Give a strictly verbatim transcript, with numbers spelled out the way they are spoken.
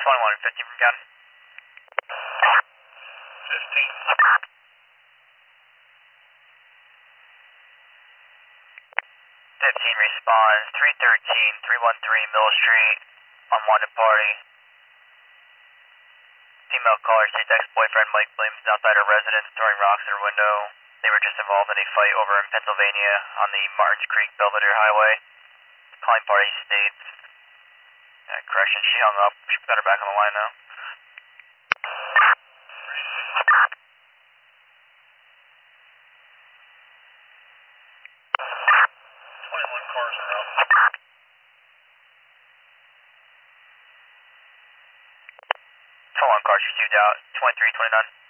twenty-one and fifteen from county. fifteen. fifteen responds, three thirteen, three one three Mill Street, unwanted party. Female caller states ex-boyfriend Mike blames outside her residence, throwing rocks at her window. They were just involved in a fight over in Pennsylvania on the Martins Creek Belvedere Highway. Calling party states, uh, correction, she hung up. She's got her back on the line now. twenty-one cars are out. twenty-one cars received out, twenty-three twenty-nine.